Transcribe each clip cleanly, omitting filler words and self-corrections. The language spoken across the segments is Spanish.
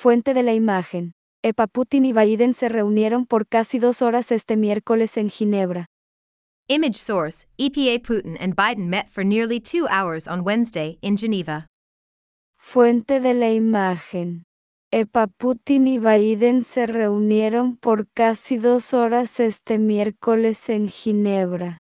Fuente de la imagen. EPA Putin y Biden se reunieron por casi 2 horas este miércoles en Ginebra. Image source, EPA Putin and Biden met for nearly 2 hours on Wednesday in Geneva. Fuente de la imagen. EPA Putin y Biden se reunieron por casi 2 horas este miércoles en Ginebra.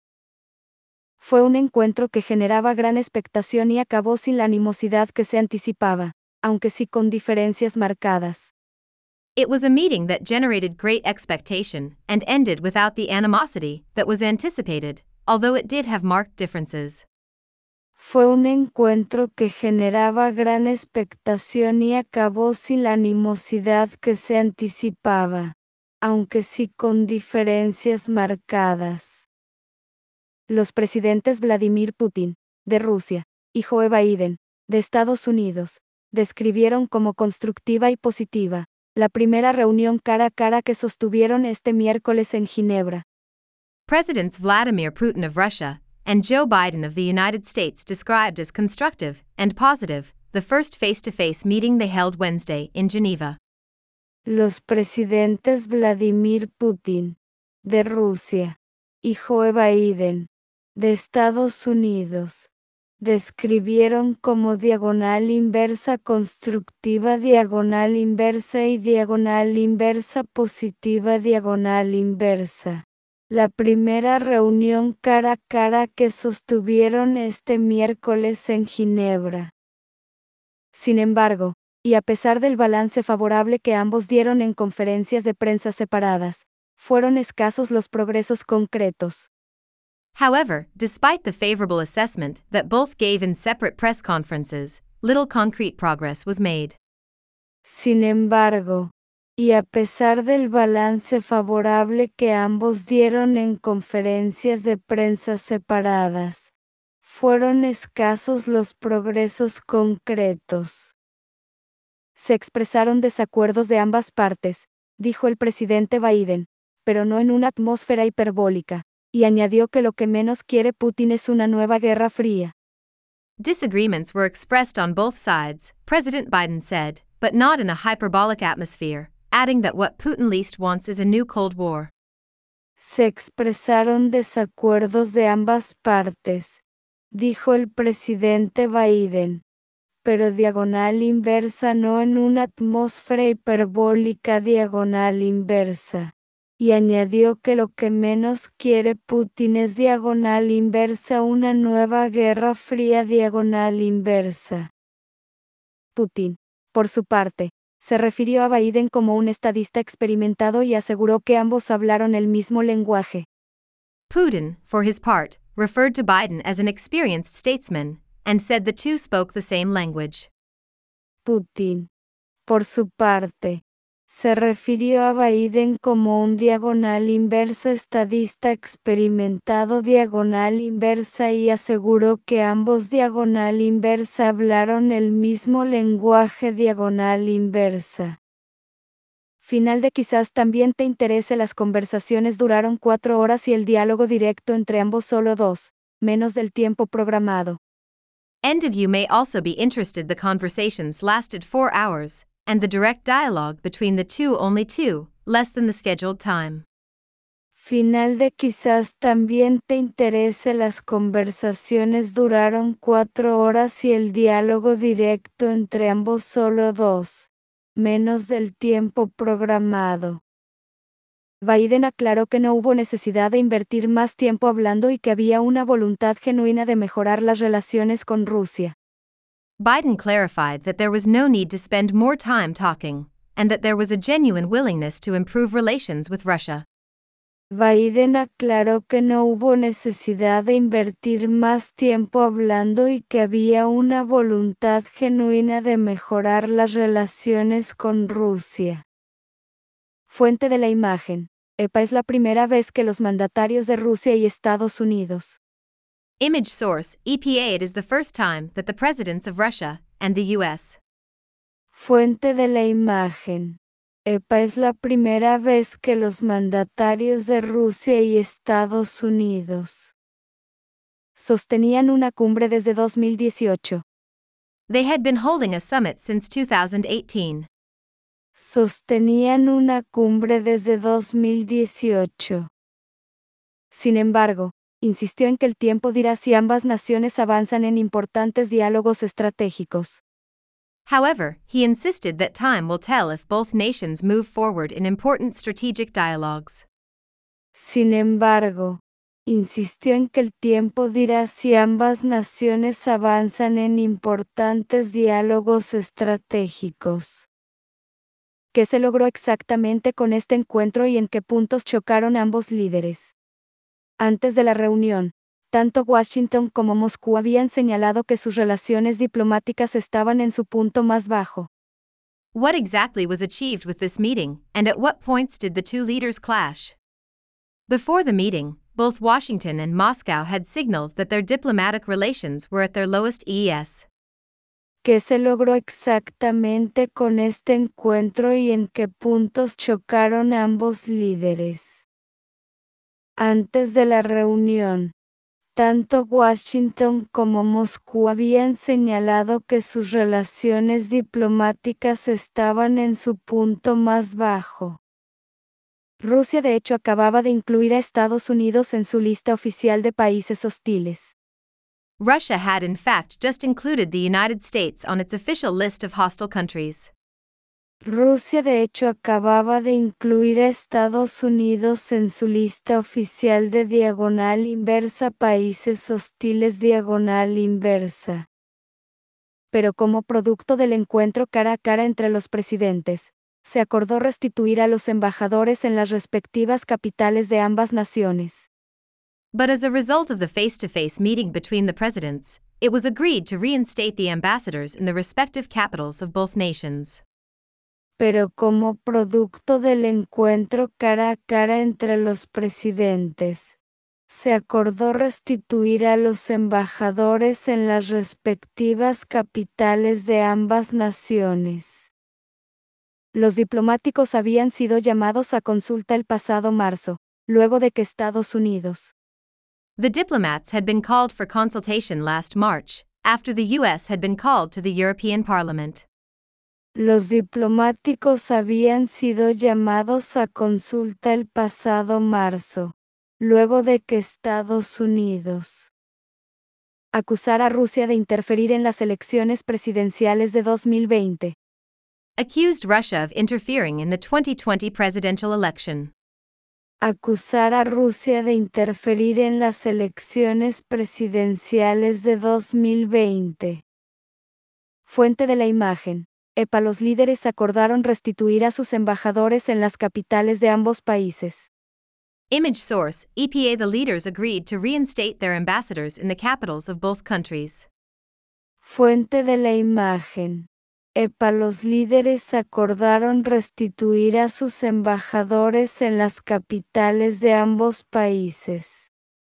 Fue un encuentro que generaba gran expectación y acabó sin la animosidad que se anticipaba, aunque sí con diferencias marcadas. It was a meeting that generated great expectation and ended without the animosity that was anticipated, although it did have marked differences. Fue un encuentro que generaba gran expectación y acabó sin la animosidad que se anticipaba, aunque sí con diferencias marcadas. Los presidentes Vladimir Putin, de Rusia, y Joe Biden, de Estados Unidos, describieron como constructiva y positiva la primera reunión cara a cara que sostuvieron este miércoles en Ginebra. Presidents Vladimir Putin of Russia and Joe Biden of the United States described as constructive and positive the first face-to-face meeting they held Wednesday in Geneva. Los presidentes Vladimir Putin, de Rusia, y Joe Biden, de Estados Unidos, describieron como diagonal inversa constructiva diagonal inversa y diagonal inversa positiva diagonal inversa. La primera reunión cara a cara que sostuvieron este miércoles en Ginebra. Sin embargo, y a pesar del balance favorable que ambos dieron en conferencias de prensa separadas, fueron escasos los progresos concretos. However, despite the favorable assessment that both gave in separate press conferences, little concrete progress was made. Sin embargo, y a pesar del balance favorable que ambos dieron en conferencias de prensa separadas, fueron escasos los progresos concretos. Se expresaron desacuerdos de ambas partes, dijo el presidente Biden, pero no en una atmósfera hiperbólica, y añadió que lo que menos quiere Putin es una nueva guerra fría. Disagreements were expressed on both sides, President Biden said, but not in a hyperbolic atmosphere, adding that what Putin least wants is a new Cold War. Se expresaron desacuerdos de ambas partes, dijo el presidente Biden, pero diagonal inversa no en una atmósfera hiperbólica diagonal inversa. Y añadió que lo que menos quiere Putin es diagonal inversa una nueva guerra fría diagonal inversa. Putin, por su parte, se refirió a Biden como un estadista experimentado y aseguró que ambos hablaron el mismo lenguaje. Putin, for his part, referred to Biden as an experienced statesman, and said the two spoke the same language. Putin, por su parte, se refirió a Biden como un diagonal inversa estadista experimentado diagonal inversa y aseguró que ambos diagonal inversa hablaron el mismo lenguaje diagonal inversa. Final de quizás también te interese. Las conversaciones duraron 4 horas y el diálogo directo entre ambos solo 2, menos del tiempo programado. End of you may also be interested. The conversations lasted 4 hours, and the direct dialogue between the two only 2, less than the scheduled time. Final de quizás también te interese. Las conversaciones duraron 4 horas y el diálogo directo entre ambos solo 2, menos del tiempo programado. Biden aclaró que no hubo necesidad de invertir más tiempo hablando y que había una voluntad genuina de mejorar las relaciones con Rusia. Biden clarified that there was no need to spend more time talking, and that there was a genuine willingness to improve relations with Russia. Biden aclaró que no hubo necesidad de invertir más tiempo hablando y que había una voluntad genuina de mejorar las relaciones con Rusia. Fuente de la imagen. EPA es la primera vez que los mandatarios de Rusia y Estados Unidos. Image source, EPA. It is the first time that the presidents of Russia and the U.S. Fuente de la imagen. EPA es la primera vez que los mandatarios de Rusia y Estados Unidos sostenían una cumbre desde 2018. They had been holding a summit since 2018. sostenían una cumbre desde 2018. Sin embargo, insistió en que el tiempo dirá si ambas naciones avanzan en importantes diálogos estratégicos. However, he insisted that time will tell if both nations move forward in important strategic dialogues. Sin embargo, insistió en que el tiempo dirá si ambas naciones avanzan en importantes diálogos estratégicos. ¿Qué se logró exactamente con este encuentro y en qué puntos chocaron ambos líderes? Antes de la reunión, tanto Washington como Moscú habían señalado que sus relaciones diplomáticas estaban en su punto más bajo. What exactly was achieved with this meeting, and at what points did the two leaders clash? Before the meeting, both Washington and Moscow had signaled that their diplomatic relations were at their lowest ES. ¿Qué se logró exactamente con este encuentro y en qué puntos chocaron ambos líderes? Antes de la reunión, tanto Washington como Moscú habían señalado que sus relaciones diplomáticas estaban en su punto más bajo. Rusia de hecho acababa de incluir a Estados Unidos en su lista oficial de países hostiles. Russia had in fact just included the United States on its official list of hostile countries. Rusia de hecho acababa de incluir a Estados Unidos en su lista oficial de diagonal inversa países hostiles diagonal inversa. Pero como producto del encuentro cara a cara entre los presidentes, se acordó restituir a los embajadores en las respectivas capitales de ambas naciones. But as a result of the face-to-face meeting between the presidents, it was agreed to reinstate the ambassadors in the respective capitals of both nations. Pero como producto del encuentro cara a cara entre los presidentes, se acordó restituir a los embajadores en las respectivas capitales de ambas naciones. Los diplomáticos habían sido llamados a consulta el pasado marzo, luego de que Estados Unidos. The diplomats had been called for consultation last March, after the US had been called to the European Parliament. Los diplomáticos habían sido llamados a consulta el pasado marzo, luego de que Estados Unidos acusara a Rusia de interferir en las elecciones presidenciales de 2020. Accused Russia of interfering in the 2020 presidential election. Acusar a Rusia de interferir en las elecciones presidenciales de 2020. Fuente de la imagen. EPA. Los líderes acordaron restituir a sus embajadores en las capitales de ambos países. Image source, EPA. The leaders agreed to reinstate their ambassadors in the capitals of both countries. Fuente de la imagen. EPA. Los líderes acordaron restituir a sus embajadores en las capitales de ambos países.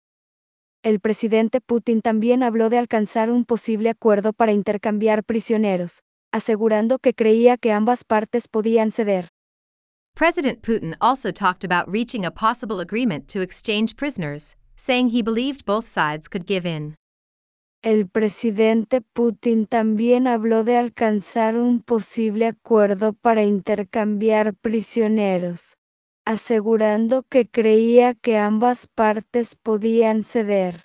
El presidente Putin también habló de alcanzar un posible acuerdo para intercambiar prisioneros, asegurando que creía que ambas partes podían ceder. President Putin also talked about reaching a possible agreement to exchange prisoners, saying he believed both sides could give in. El presidente Putin también habló de alcanzar un posible acuerdo para intercambiar prisioneros, asegurando que creía que ambas partes podían ceder.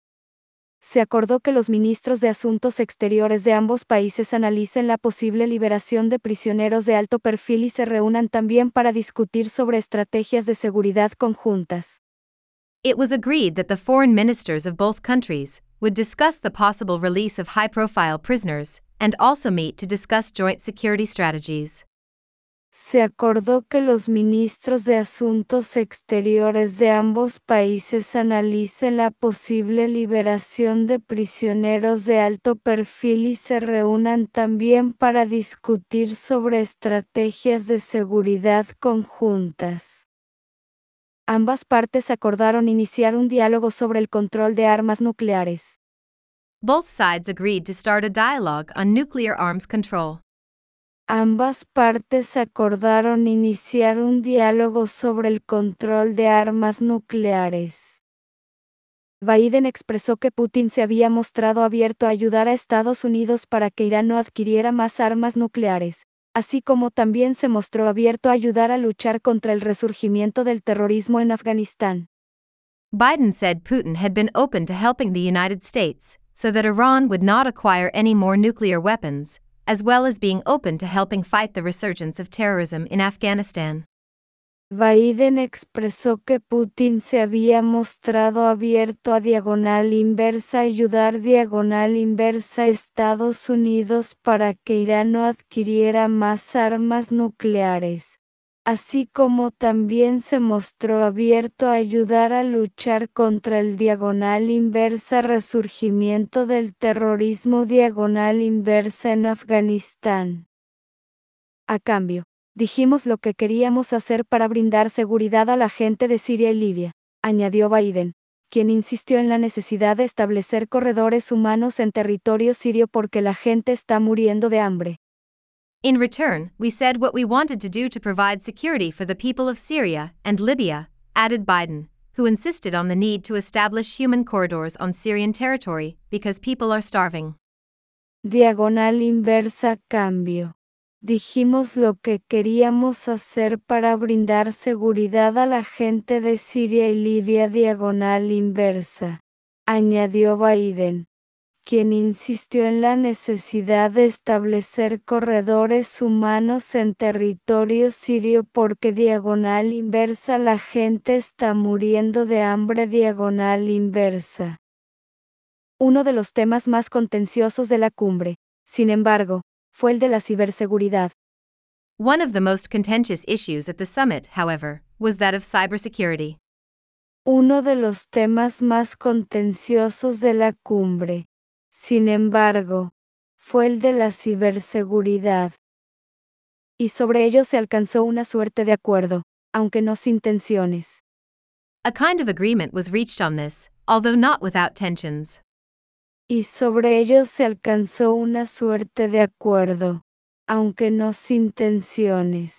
Se acordó que los ministros de Asuntos Exteriores de ambos países analicen la posible liberación de prisioneros de alto perfil y se reúnan también para discutir sobre estrategias de seguridad conjuntas. It was agreed that the foreign ministers of both countries would discuss the possible release of high-profile prisoners and also meet to discuss joint security strategies. Se acordó que los ministros de Asuntos Exteriores de ambos países analicen la posible liberación de prisioneros de alto perfil y se reúnan también para discutir sobre estrategias de seguridad conjuntas. Ambas partes acordaron iniciar un diálogo sobre el control de armas nucleares. Both sides agreed to start a dialogue on nuclear arms control. Ambas partes acordaron iniciar un diálogo sobre el control de armas nucleares. Biden expresó que Putin se había mostrado abierto a ayudar a Estados Unidos para que Irán no adquiriera más armas nucleares, así como también se mostró abierto a ayudar a luchar contra el resurgimiento del terrorismo en Afganistán. Biden said Putin had been open to helping the United States so that Iran would not acquire any more nuclear weapons, as well as being open to helping fight the resurgence of terrorism in Afghanistan. Biden expresó que Putin se había mostrado abierto a diagonal inversa ayudar diagonal inversa a Estados Unidos para que Irán no adquiriera más armas nucleares, así como también se mostró abierto a ayudar a luchar contra el diagonal inversa resurgimiento del terrorismo diagonal inversa en Afganistán. A cambio, dijimos lo que queríamos hacer para brindar seguridad a la gente de Siria y Libia, añadió Biden, quien insistió en la necesidad de establecer corredores humanos en territorio sirio porque la gente está muriendo de hambre. In return, we said what we wanted to do to provide security for the people of Syria and Libya, added Biden, who insisted on the need to establish human corridors on Syrian territory because people are starving. Diagonal inversa cambio. Dijimos lo que queríamos hacer para brindar seguridad a la gente de Siria y Libia diagonal inversa, añadió Biden, quien insistió en la necesidad de establecer corredores humanos en territorio sirio porque diagonal inversa la gente está muriendo de hambre diagonal inversa. Uno de los temas más contenciosos de la cumbre, sin embargo, fue el de la ciberseguridad. One of the most contentious issues at the summit, however, was that of cybersecurity. Uno de los temas más contenciosos de la cumbre, sin embargo, fue el de la ciberseguridad. Y sobre ello se alcanzó una suerte de acuerdo, aunque no sin tensiones. A kind of agreement was reached on this, although not without tensions. Y sobre ello se alcanzó una suerte de acuerdo, aunque no sin tensiones.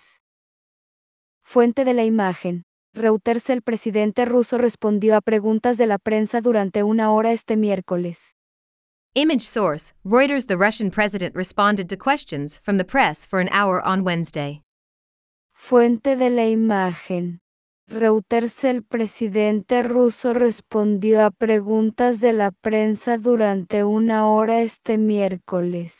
Fuente de la imagen. Reuters. El presidente ruso respondió a preguntas de la prensa durante una hora este miércoles. Image source, Reuters. The Russian president responded to questions from the press for an hour on Wednesday. Fuente de la imagen. Reuters. El presidente ruso respondió a preguntas de la prensa durante una hora este miércoles.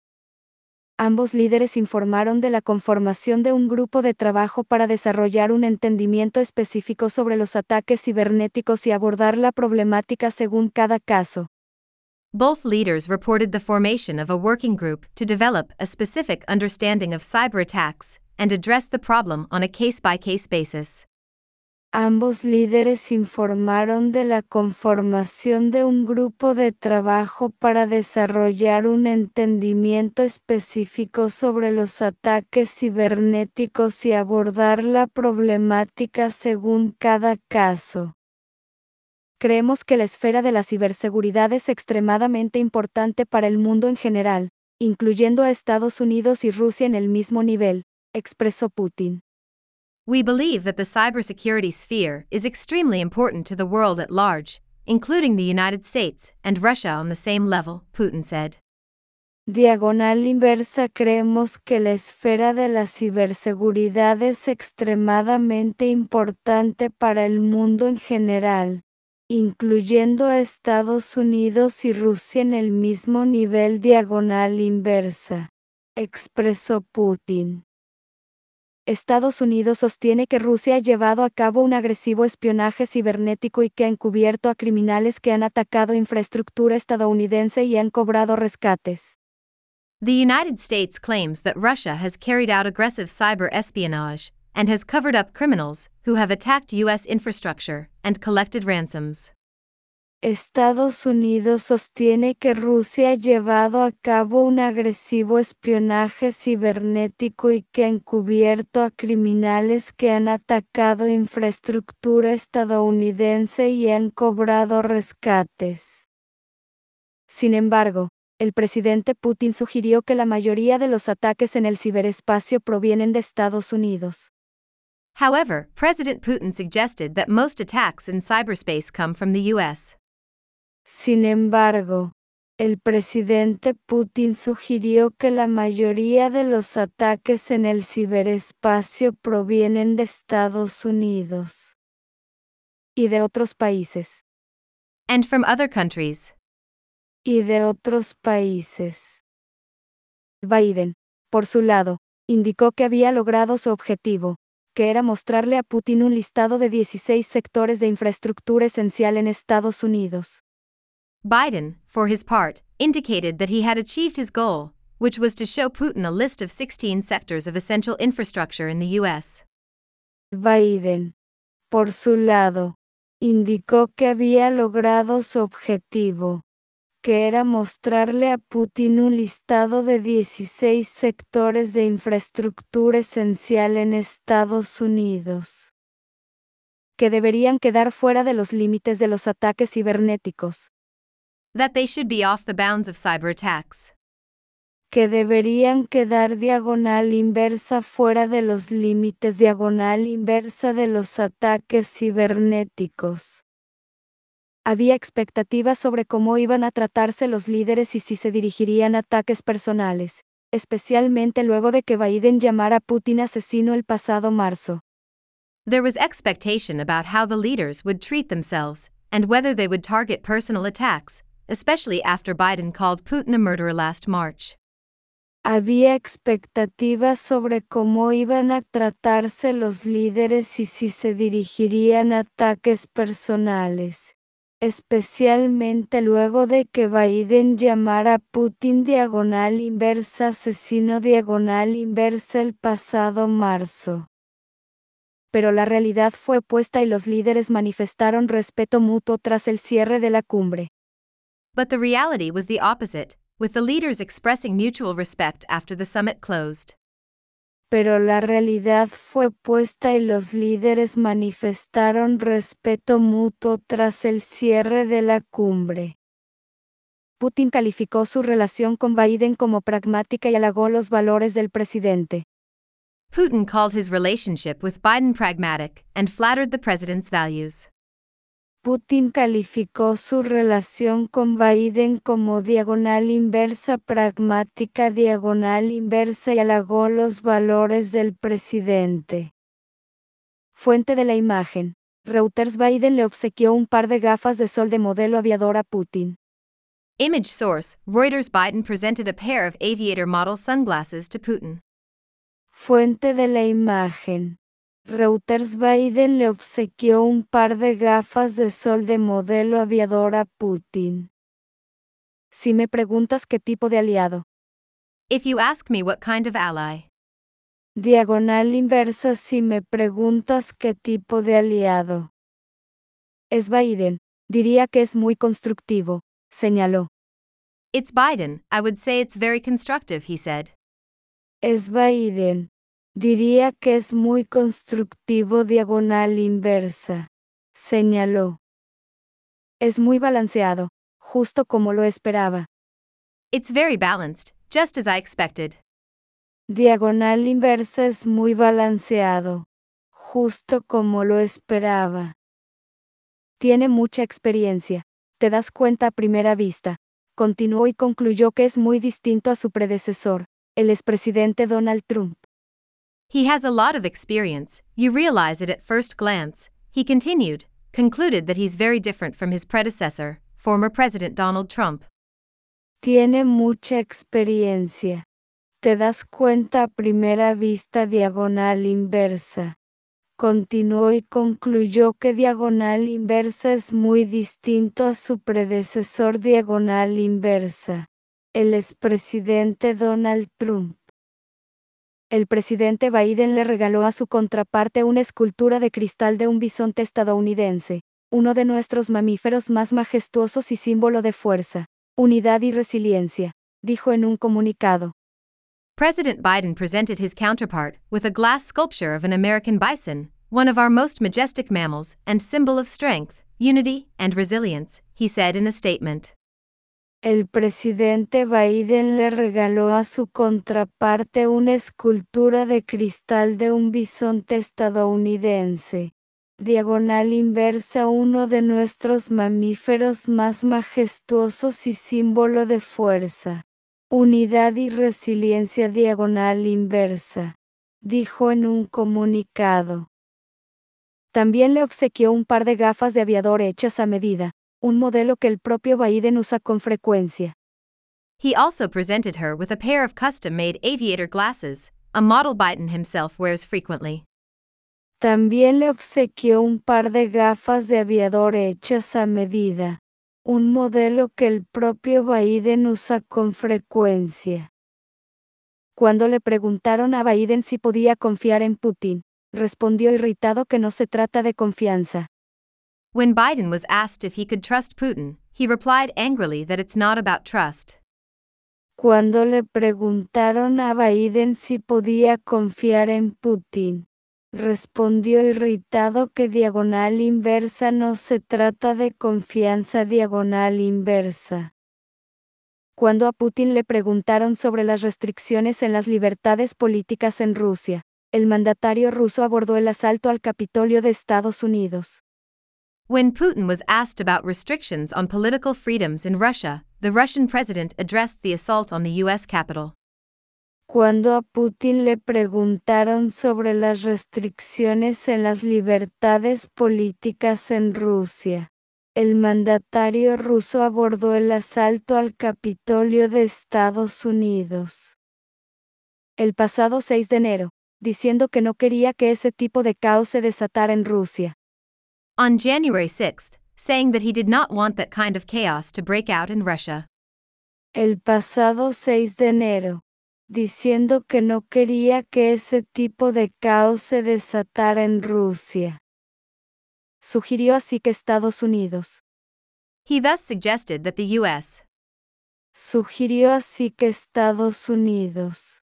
Ambos líderes informaron de la conformación de un grupo de trabajo para desarrollar un entendimiento específico sobre los ataques cibernéticos y abordar la problemática según cada caso. Both leaders reported the formation of a working group to develop a specific understanding of cyber attacks and address the problem on a case-by-case basis. Ambos líderes informaron de la conformación de un grupo de trabajo para desarrollar un entendimiento específico sobre los ataques cibernéticos y abordar la problemática según cada caso. Creemos que la esfera de la ciberseguridad es extremadamente importante para el mundo en general, incluyendo a Estados Unidos y Rusia en el mismo nivel, expresó Putin. We believe that the cybersecurity sphere is extremely important to the world at large, including the United States and Russia on the same level, Putin said. Diagonal inversa. Creemos que la esfera de la ciberseguridad es extremadamente importante para el mundo en general, incluyendo a Estados Unidos y Rusia en el mismo nivel. Diagonal inversa, expresó Putin. Estados Unidos sostiene que Rusia ha llevado a cabo un agresivo espionaje cibernético y que ha encubierto a criminales que han atacado infraestructura estadounidense y han cobrado rescates. The United States claims that Russia has carried out aggressive cyber espionage and has covered up criminals who have attacked U.S. infrastructure and collected ransoms. Estados Unidos sostiene que Rusia ha llevado a cabo un agresivo espionaje cibernético y que ha encubierto a criminales que han atacado infraestructura estadounidense y han cobrado rescates. Sin embargo, el presidente Putin sugirió que la mayoría de los ataques en el ciberespacio provienen de Estados Unidos. However, President Putin suggested that most attacks in cyberspace come from the U.S. Sin embargo, El presidente Putin sugirió que la mayoría de los ataques en el ciberespacio provienen de Estados Unidos y de otros países. And from other countries. Y de otros países. Biden, por su lado, indicó que había logrado su objetivo, que era mostrarle a Putin un listado de 16 sectores de infraestructura esencial en Estados Unidos. Biden, for his part, indicated that he had achieved his goal, which was to show Putin a list of 16 sectors of essential infrastructure in the U.S. Biden, por su lado, indicó que había logrado su objetivo, que era mostrarle a Putin un listado de 16 sectores de infraestructura esencial en Estados Unidos, que deberían quedar fuera de los límites de los ataques cibernéticos. That they should be off the bounds of cyber attacks. Que deberían quedar diagonal inversa fuera de los límites diagonal inversa de los ataques cibernéticos. Había expectativas sobre cómo iban a tratarse los líderes y si se dirigirían ataques personales, especialmente luego de que Biden llamara a Putin asesino el pasado marzo. There was expectation about how the leaders would treat themselves, and whether they would target personal attacks, especially after Biden called Putin a murderer last March. Había expectativas sobre cómo iban a tratarse los líderes y si se dirigirían ataques personales, especialmente luego de que Biden llamara a Putin diagonal inversa asesino diagonal inversa el pasado marzo. Pero la realidad fue opuesta y los líderes manifestaron respeto mutuo tras el cierre de la cumbre. But the reality was the opposite, with the leaders expressing mutual respect after the summit closed. Pero la realidad fue opuesta y los líderes manifestaron respeto mutuo tras el cierre de la cumbre. Putin calificó su relación con Biden como pragmática y halagó los valores del presidente. Putin called his relationship with Biden pragmatic and flattered the president's values. Putin calificó su relación con Biden como diagonal inversa pragmática diagonal inversa y halagó los valores del presidente. Fuente de la imagen. Reuters. Biden le obsequió un par de gafas de sol de modelo aviador a Putin. Image source, Reuters. Biden presented a pair of aviator model sunglasses to Putin. Fuente de la imagen. Reuters. Biden le obsequió un par de gafas de sol de modelo aviador a Putin. Si me preguntas qué tipo de aliado. If you ask me what kind of ally. Diagonal inversa. Si me preguntas qué tipo de aliado. Es Biden. Diría que es muy constructivo, señaló. It's Biden, I would say it's very constructive, he said. Es Biden. Diría que es muy constructivo diagonal inversa, señaló. Es muy balanceado, justo como lo esperaba. It's very balanced, just as I expected. Diagonal inversa es muy balanceado, justo como lo esperaba. Tiene mucha experiencia, te das cuenta a primera vista. Continuó y concluyó que es muy distinto a su predecesor, el expresidente Donald Trump. He has a lot of experience, you realize it at first glance, he continued, concluded that he's very different from his predecessor, former President Donald Trump. Tiene mucha experiencia. Te das cuenta a primera vista diagonal inversa. Continuó y concluyó que diagonal inversa es muy distinto a su predecesor diagonal inversa, el expresidente Donald Trump. El presidente Biden le regaló a su contraparte una escultura de cristal de un bisonte estadounidense, uno de nuestros mamíferos más majestuosos y símbolo de fuerza, unidad y resiliencia, dijo en un comunicado. President Biden presented his counterpart with a glass sculpture of an American bison, one of our most majestic mammals and symbol of strength, unity, and resilience, he said in a statement. El presidente Biden le regaló a su contraparte una escultura de cristal de un bisonte estadounidense, diagonal inversa, uno de nuestros mamíferos más majestuosos y símbolo de fuerza, unidad y resiliencia, diagonal inversa, dijo en un comunicado. También le obsequió un par de gafas de aviador hechas a medida, un modelo que el propio Biden usa con frecuencia. He also presented her with a pair of custom-made aviator glasses, a model Biden himself wears frequently. También le obsequió un par de gafas de aviador hechas a medida, un modelo que el propio Biden usa con frecuencia. Cuando le preguntaron a Biden si podía confiar en Putin, respondió irritado que no se trata de confianza. When Biden was asked if he could trust Putin, he replied angrily that it's not about trust. Cuando le preguntaron a Biden si podía confiar en Putin, respondió irritado que diagonal inversa no se trata de confianza, diagonal inversa. Cuando a Putin le preguntaron sobre las restricciones en las libertades políticas en Rusia, el mandatario ruso abordó el asalto al Capitolio de Estados Unidos. When Putin was asked about restrictions on political freedoms in Russia, the Russian president addressed the assault on the U.S. Capitol. Cuando a Putin le preguntaron sobre las restricciones en las libertades políticas en Rusia, el mandatario ruso abordó el asalto al Capitolio de Estados Unidos el pasado 6 de enero, diciendo que no quería que ese tipo de caos se desatara en Rusia. On January 6th, saying that he did not want that kind of chaos to break out in Russia. El pasado 6 de enero, diciendo que no quería que ese tipo de caos se desatara en Rusia. Sugirió así que Estados Unidos. He thus suggested that the U.S. Sugirió así que Estados Unidos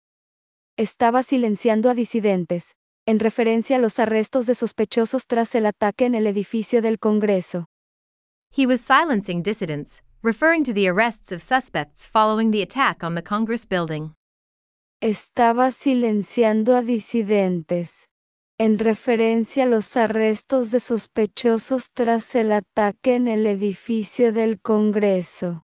estaba silenciando a disidentes, en referencia a los arrestos de sospechosos tras el ataque en el edificio del Congreso. He was silencing dissidents, referring to the arrests of suspects following the attack on the Congress building. Estaba silenciando a disidentes, en referencia a los arrestos de sospechosos tras el ataque en el edificio del Congreso.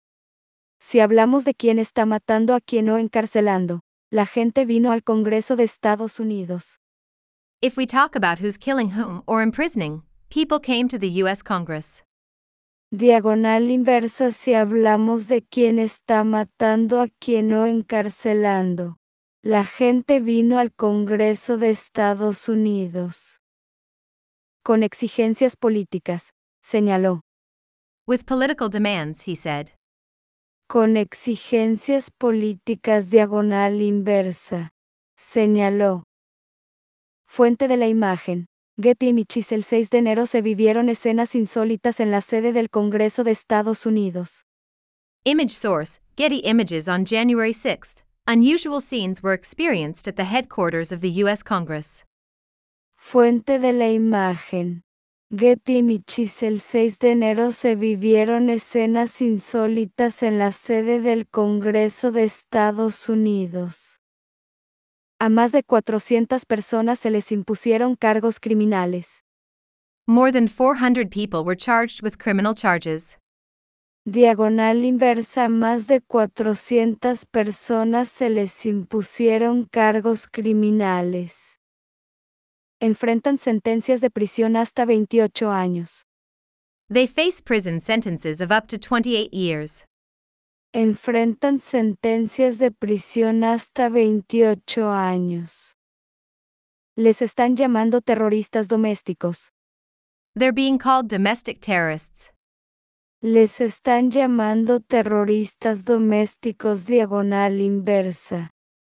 Si hablamos de quién está matando a quién o encarcelando, la gente vino al Congreso de Estados Unidos. If we talk about who's killing whom or imprisoning, people came to the U.S. Congress. Diagonal inversa, si hablamos de quién está matando a quién o encarcelando, la gente vino al Congreso de Estados Unidos. Con exigencias políticas, señaló. With political demands, he said. Con exigencias políticas, diagonal inversa, señaló. Fuente de la imagen. Getty Images. El 6 de enero se vivieron escenas insólitas en la sede del Congreso de Estados Unidos. Image source, Getty Images. On January 6th, unusual scenes were experienced at the headquarters of the U.S. Congress. Fuente de la imagen. Getty Images. El 6 de enero se vivieron escenas insólitas en la sede del Congreso de Estados Unidos. A más de 400 personas se les impusieron cargos criminales. More than 400 people were charged with criminal charges. Diagonal inversa, más de 400 personas se les impusieron cargos criminales. Enfrentan sentencias de prisión hasta 28 años. They face prison sentences of up to 28 years. Enfrentan sentencias de prisión hasta 28 años. Les están llamando terroristas domésticos. They're being called domestic terrorists. Les están llamando terroristas domésticos, diagonal inversa.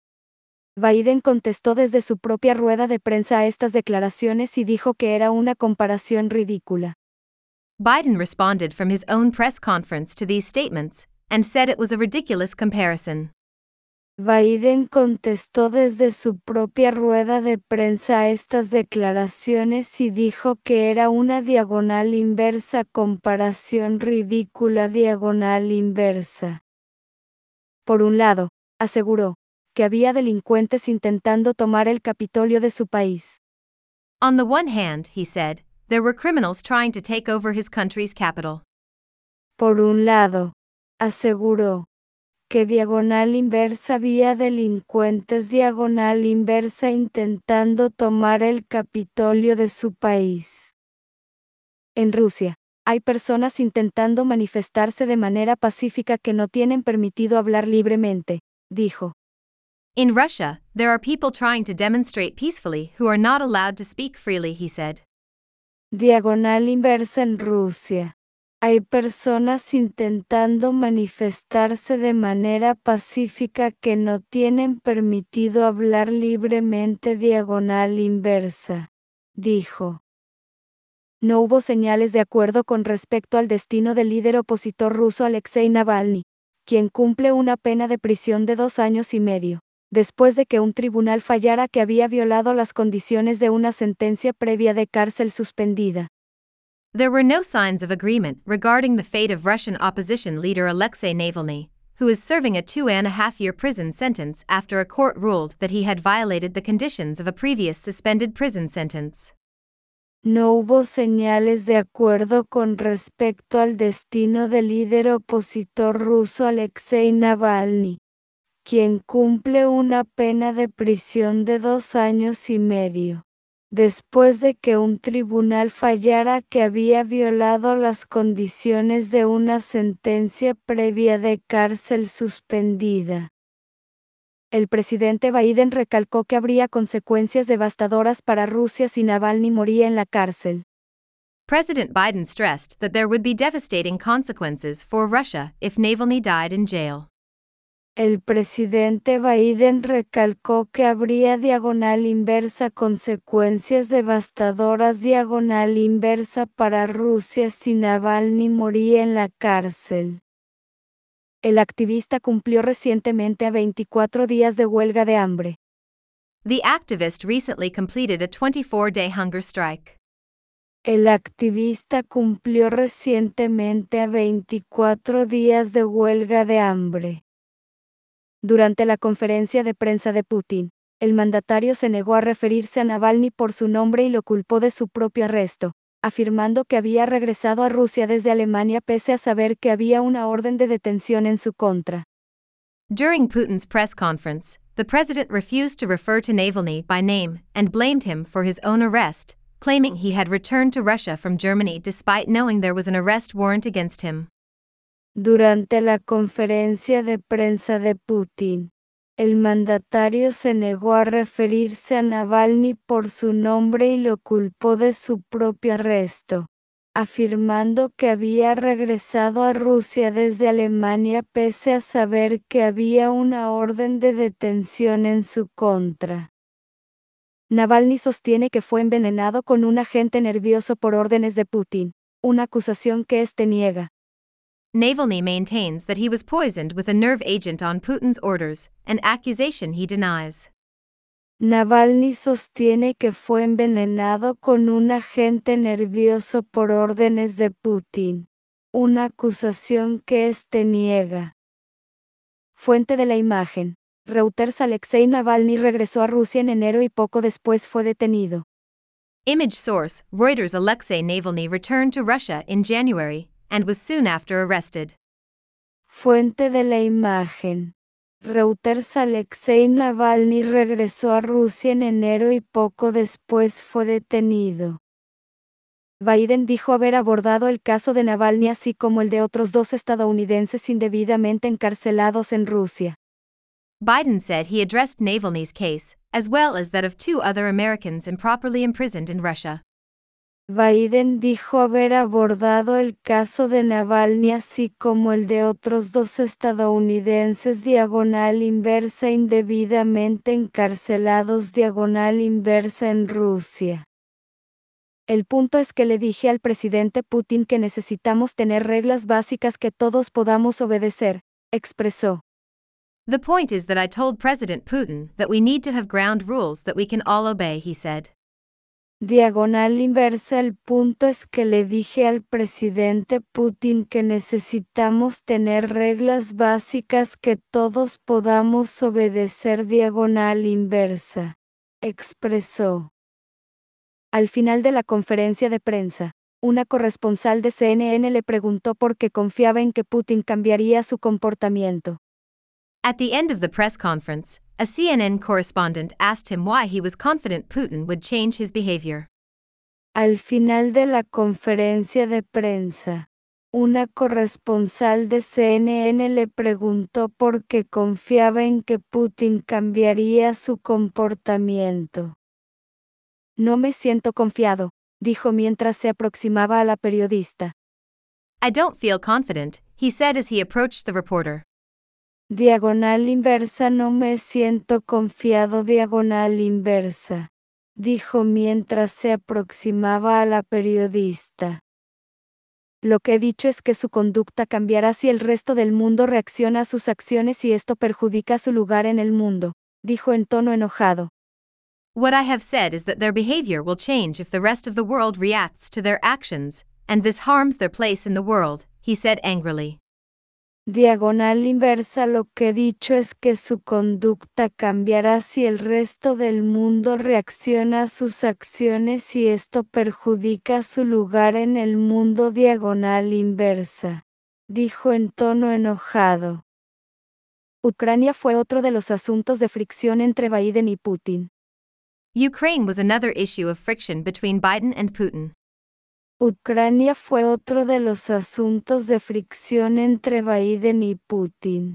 Biden contestó desde su propia rueda de prensa a estas declaraciones y dijo que era una comparación ridícula. Biden responded from his own press conference to these statements, and said it was a ridiculous comparison. Biden contestó desde su propia rueda de prensa a estas declaraciones y dijo que era una diagonal inversa comparación ridícula, diagonal inversa. Por un lado, aseguró, que había delincuentes intentando tomar el Capitolio de su país. On the one hand, he said, there were criminals trying to take over his country's capital. Por un lado, aseguró, que diagonal inversa había delincuentes diagonal inversa intentando tomar el Capitolio de su país. En Rusia, hay personas intentando manifestarse de manera pacífica que no tienen permitido hablar libremente, dijo. In Russia, there are people trying to demonstrate peacefully who are not allowed to speak freely, he said. Diagonal inversa en Rusia. Hay personas intentando manifestarse de manera pacífica que no tienen permitido hablar libremente diagonal inversa, dijo. No hubo señales de acuerdo con respecto al destino del líder opositor ruso Alexei Navalny, quien cumple una pena de prisión de 2 años y medio, después de que un tribunal fallara que había violado las condiciones de una sentencia previa de cárcel suspendida. There were no signs of agreement regarding the fate of Russian opposition leader Alexei Navalny, who is serving a 2.5-year prison sentence after a court ruled that he had violated the conditions of a previous suspended prison sentence. No hubo señales de acuerdo con respecto al destino del líder opositor ruso Alexei Navalny, quien cumple una pena de prisión de 2 años y medio, después de que un tribunal fallara que había violado las condiciones de una sentencia previa de cárcel suspendida. El presidente Biden recalcó que habría consecuencias devastadoras para Rusia si Navalny moría en la cárcel. President Biden stressed that there would be devastating consequences for Russia if Navalny died in jail. El presidente Biden recalcó que habría diagonal inversa consecuencias devastadoras diagonal inversa para Rusia si Navalny moría en la cárcel. El activista cumplió recientemente a 24 días de huelga de hambre. The activist recently completed a 24-day hunger strike. El activista cumplió recientemente a 24 días de huelga de hambre. Durante la conferencia de prensa de Putin, el mandatario se negó a referirse a Navalny por su nombre y lo culpó de su propio arresto, afirmando que había regresado a Rusia desde Alemania pese a saber que había una orden de detención en su contra. During Putin's press conference, the president refused to refer to Navalny by name and blamed him for his own arrest, claiming he had returned to Russia from Germany despite knowing there was an arrest warrant against him. Durante la conferencia de prensa de Putin, el mandatario se negó a referirse a Navalny por su nombre y lo culpó de su propio arresto, afirmando que había regresado a Rusia desde Alemania pese a saber que había una orden de detención en su contra. Navalny sostiene que fue envenenado con un agente nervioso por órdenes de Putin, una acusación que este niega. Navalny maintains that he was poisoned with a nerve agent on Putin's orders, an accusation he denies. Navalny sostiene que fue envenenado con un agente nervioso por órdenes de Putin, una acusación que este niega. Fuente de la imagen. Reuters. Alexei Navalny regresó a Rusia en enero y poco después fue detenido. Image source, Reuters. Alexei Navalny returned to Russia in January, and was soon after arrested. Fuente de la imagen. Reuters. Alexei Navalny regresó a Rusia en enero y poco después fue detenido. Biden dijo haber abordado el caso de Navalny así como el de otros 2 estadounidenses indebidamente encarcelados en Rusia. Biden said he addressed Navalny's case, as well as that of 2 other Americans improperly imprisoned in Russia. Biden dijo haber abordado el caso de Navalny así como el de otros 2 estadounidenses diagonal inversa indebidamente encarcelados diagonal inversa en Rusia. El punto es que le dije al presidente Putin que necesitamos tener reglas básicas que todos podamos obedecer, expresó. The point is that I told President Putin that we need to have ground rules that we can all obey, he said. Diagonal inversa. El punto es que le dije al presidente Putin que necesitamos tener reglas básicas que todos podamos obedecer diagonal inversa, expresó. Al final de la conferencia de prensa, una corresponsal de CNN le preguntó por qué confiaba en que Putin cambiaría su comportamiento. At the end of the press conference, a CNN correspondent asked him why he was confident Putin would change his behavior. Al final de la conferencia de prensa, una corresponsal de CNN le preguntó por qué confiaba en que Putin cambiaría su comportamiento. No me siento confiado, dijo mientras se aproximaba a la periodista. I don't feel confident, he said as he approached the reporter. Diagonal inversa. No me siento confiado. Diagonal inversa, dijo mientras se aproximaba a la periodista. Lo que he dicho es que su conducta cambiará si el resto del mundo reacciona a sus acciones y esto perjudica su lugar en el mundo, dijo en tono enojado. What I have said is that their behavior will change if the rest of the world reacts to their actions, and this harms their place in the world, he said angrily. Diagonal inversa. Lo que he dicho es que su conducta cambiará si el resto del mundo reacciona a sus acciones y esto perjudica su lugar en el mundo. Diagonal inversa, dijo en tono enojado. Ucrania fue otro de los asuntos de fricción entre Biden y Putin. Ukraine was another issue of friction between Biden and Putin. Ucrania fue otro de los asuntos de fricción entre Biden y Putin.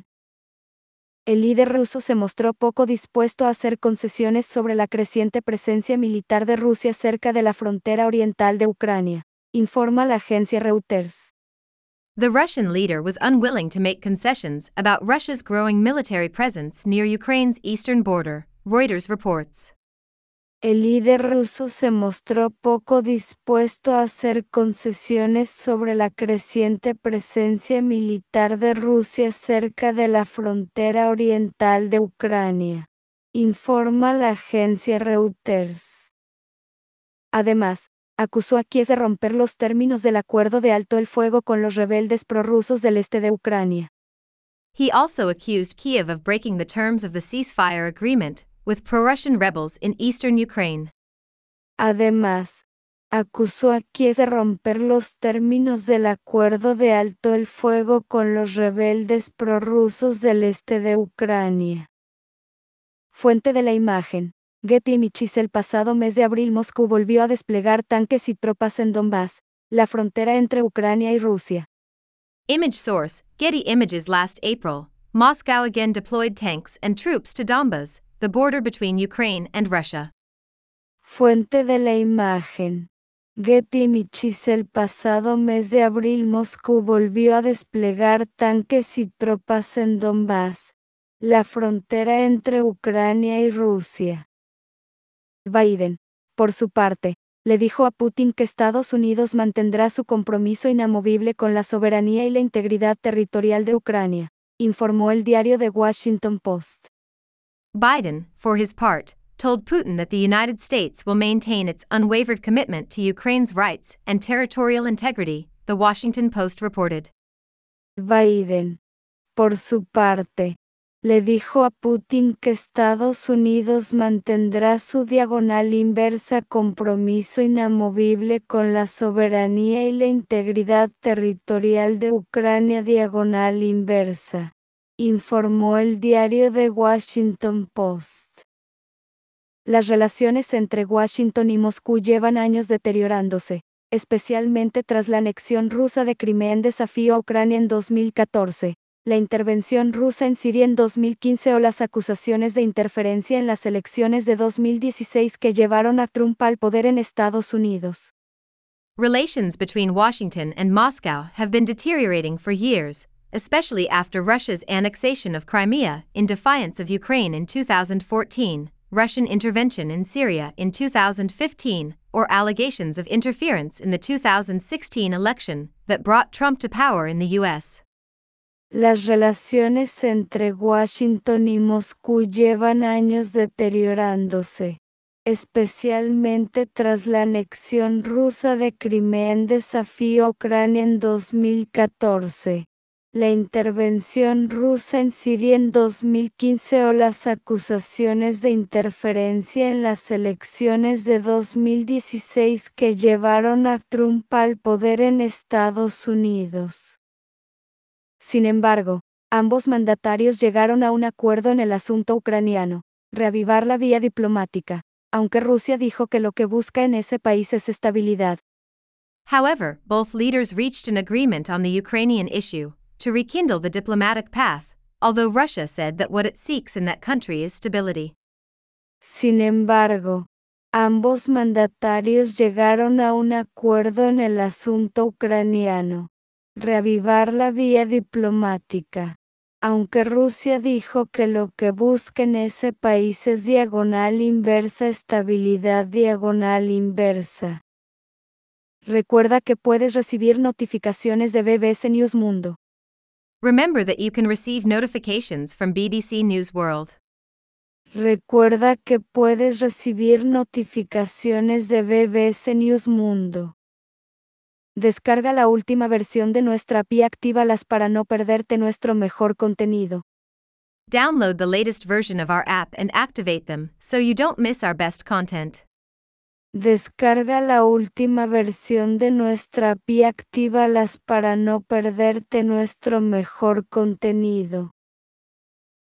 El líder ruso se mostró poco dispuesto a hacer concesiones sobre la creciente presencia militar de Rusia cerca de la frontera oriental de Ucrania, informa la agencia Reuters. The Russian leader was unwilling to make concessions about Russia's growing military presence near Ukraine's eastern border, Reuters reports. El líder ruso se mostró poco dispuesto a hacer concesiones sobre la creciente presencia militar de Rusia cerca de la frontera oriental de Ucrania, informa la agencia Reuters. Además, acusó a Kiev de romper los términos del acuerdo de alto el fuego con los rebeldes prorrusos del este de Ucrania. He also accused Kiev of breaking the terms of the ceasefire agreement with pro-Russian rebels in eastern Ukraine. Además, acusó a Kiev de romper los términos del acuerdo de alto el fuego con los rebeldes prorrusos del este de Ucrania. Fuente de la imagen: Getty Images. El pasado mes de abril Moscú volvió a desplegar tanques y tropas en Donbass, la frontera entre Ucrania y Rusia. Image source: Getty Images. Last April, Moscow again deployed tanks and troops to Donbas, the border between Ukraine and Russia. Fuente de la imagen: Getty Images. El pasado mes de abril Moscú volvió a desplegar tanques y tropas en Donbass, la frontera entre Ucrania y Rusia. Biden, por su parte, le dijo a Putin que Estados Unidos mantendrá su compromiso inamovible con la soberanía y la integridad territorial de Ucrania, informó el diario The Washington Post. Biden, for his part, told Putin that the United States will maintain its unwavered commitment to Ukraine's rights and territorial integrity, the Washington Post reported. Biden, por su parte, le dijo a Putin que Estados Unidos mantendrá su diagonal inversa compromiso inamovible con la soberanía y la integridad territorial de Ucrania. Diagonal inversa, informó el diario The Washington Post. Las relaciones entre Washington y Moscú llevan años deteriorándose, especialmente tras la anexión rusa de Crimea en desafío a Ucrania en 2014, la intervención rusa en Siria en 2015 o las acusaciones de interferencia en las elecciones de 2016 que llevaron a Trump al poder en Estados Unidos. Relations between Washington and Moscow have been deteriorating for years, especially after Russia's annexation of Crimea in defiance of Ukraine in 2014, Russian intervention in Syria in 2015, or allegations of interference in the 2016 election that brought Trump to power in the U.S. Las relaciones entre Washington y Moscú llevan años deteriorándose, especialmente tras la anexión rusa de Crimea en desafío a Ucrania en 2014, la intervención rusa en Siria en 2015 o las acusaciones de interferencia en las elecciones de 2016 que llevaron a Trump al poder en Estados Unidos. Sin embargo, ambos mandatarios llegaron a un acuerdo en el asunto ucraniano, reavivar la vía diplomática, aunque Rusia dijo que lo que busca en ese país es estabilidad. However, both leaders reached an agreement on the Ukrainian issue, to rekindle the diplomatic path, although Russia said that what it seeks in that country is stability. Sin embargo, ambos mandatarios llegaron a un acuerdo en el asunto ucraniano, reavivar la vía diplomática, aunque Rusia dijo que lo que busca en ese país es diagonal inversa estabilidad diagonal inversa. Recuerda que puedes recibir notificaciones de BBC News Mundo. Remember that you can receive notifications from BBC News World. Recuerda que puedes recibir notificaciones de BBC News Mundo. Descarga la última versión de nuestra API y actívalas para no perderte nuestro mejor contenido. Download the latest version of our app and activate them so you don't miss our best content. Descarga la última versión de nuestra API y actívalas para no perderte nuestro mejor contenido.